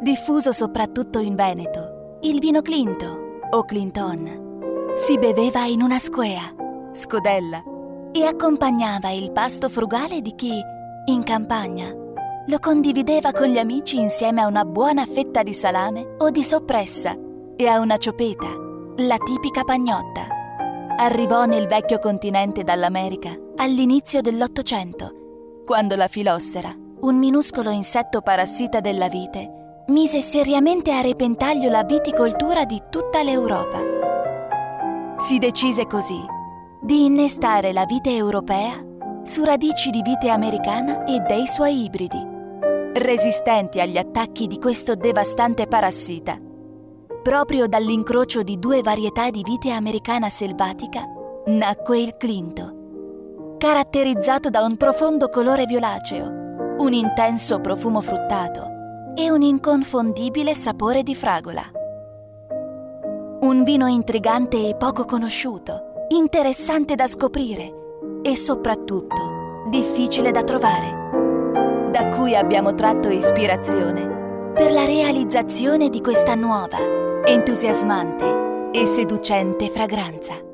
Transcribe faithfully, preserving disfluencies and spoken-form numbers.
diffuso soprattutto in Veneto, il vino Clinto o Clinton si beveva in una squea, scodella, e accompagnava il pasto frugale di chi, in campagna, lo condivideva con gli amici insieme a una buona fetta di salame o di soppressa e a una ciopeta, la tipica pagnotta. Arrivò nel vecchio continente dall'America all'inizio dell'Ottocento, quando la filossera, un minuscolo insetto parassita della vite, mise seriamente a repentaglio la viticoltura di tutta l'Europa. Si decise così di innestare la vite europea su radici di vite americana e dei suoi ibridi, resistenti agli attacchi di questo devastante parassita. Proprio dall'incrocio di due varietà di vite americana selvatica nacque il Clinto, caratterizzato da un profondo colore violaceo, un intenso profumo fruttato e un inconfondibile sapore di fragola. Un vino intrigante e poco conosciuto, interessante da scoprire e soprattutto difficile da trovare, da cui abbiamo tratto ispirazione per la realizzazione di questa nuova, entusiasmante e seducente fragranza.